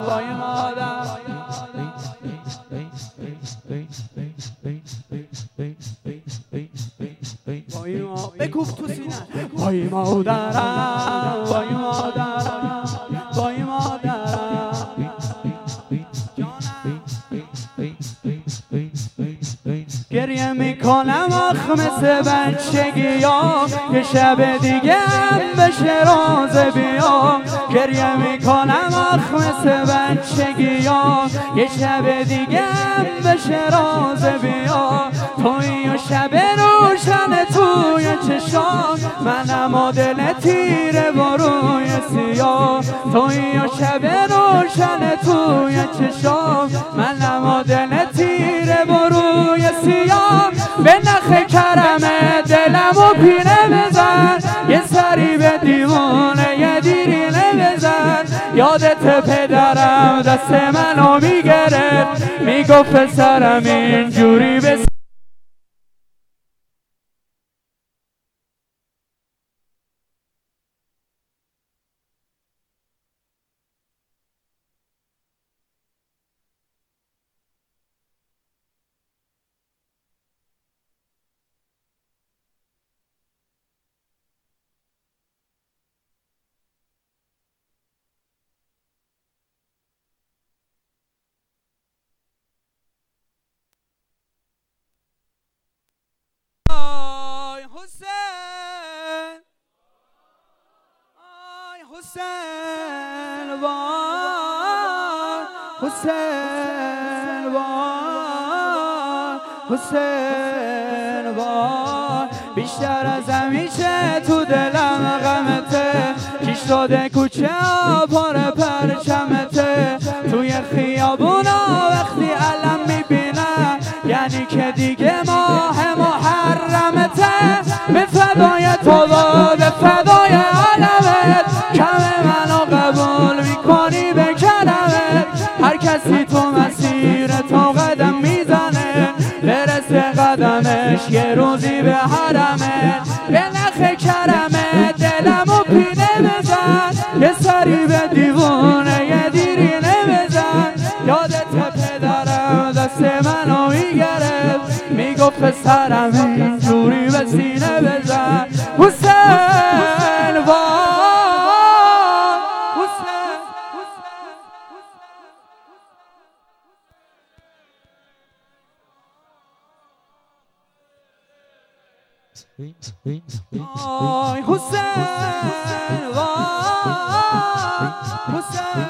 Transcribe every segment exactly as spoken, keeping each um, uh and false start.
وای مادر وای ما بکوب تو سینه وای مادرم وای مادرم وای مادرم گریه میکنم آخ مثل بچگی ها یه شب دیگه هم بشه راز بیا گریه میکنم آخ مثل بچگی ها یه شب دیگه هم بشه راز بیا توی و شب روشن توی چشام منم و دل تیره با روی سیاه توی و شب روشن توی چشام منم و دل تیره با روی سیاه به نخ کرمه دلم و پینه بزن یه سری به دیوانه یه دیرینه بزن یادت پدرم دست منو میگرفت میگفت پسرم اینجوری بس حسین آی حسین وای حسین وای حسین وای بیشتر از همیشه تو دلم غمته چی شده کوچه ها پر پرچمته توی خیابونا وقتی علم میبینم یعنی که دیگه ماه محرمته به فدای تو و به فدای علمت کم منو قبول میکنی به کلمت هر کسی تو مسیر تو قدم میزنه برسه قدمش یه روزی به حرمت به نخ کرمت دلم و پینه بزن یه سری به دیوونه یه دیرینه بزن یادت پدرم دست منو میگرفت میگفت پسرم اینجوری به سینه بزن حسین وای حسین آی حسین وای حسین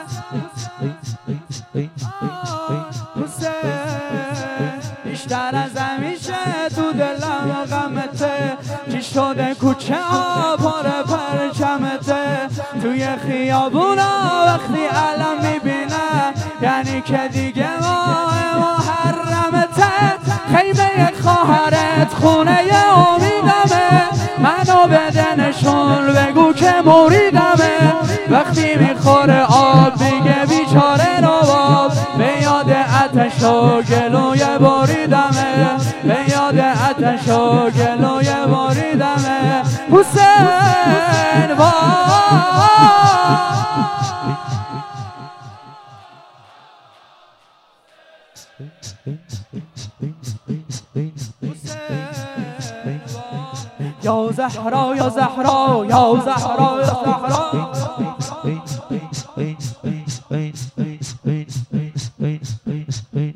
بیشتر از همیشه تو دلم غمته چی شده کوچه ها پر پرچمته توی خیابونا وقتی علم میبینم یعنی که دیگه ماه محرمته خیمه خواهرت خونه امیدمه منو بده نشون بگو که موریدمه وقتی میخوره آب میگه بیچاره نواب به یاد آتش و گلوی باریدمه به یاد آتش و گلوی باریدمه حسین وای یا زهرا یا زهرا یا زهرا یا زهرا Wait, wait, wait, wait, wait, wait, wait, wait, wait, wait, wait.